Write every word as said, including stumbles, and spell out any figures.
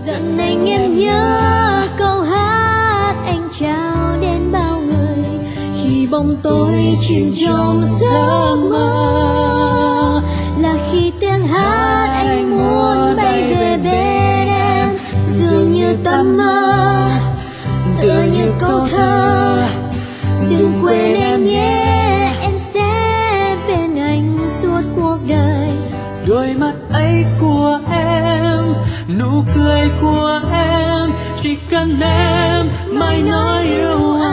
Dần anh em nhớ câu hát anh trao đến bao người khi bóng tối chìm trong giấc mơ. Là khi tiếng hát anh muốn bay về bên em, dường như tắm mơ, tựa như câu thơ. Đừng quên em nhé, em sẽ bên anh suốt cuộc đời. Đôi mắt ấy của em, nụ cười của em, chỉ cần em mãi nói yêu anh.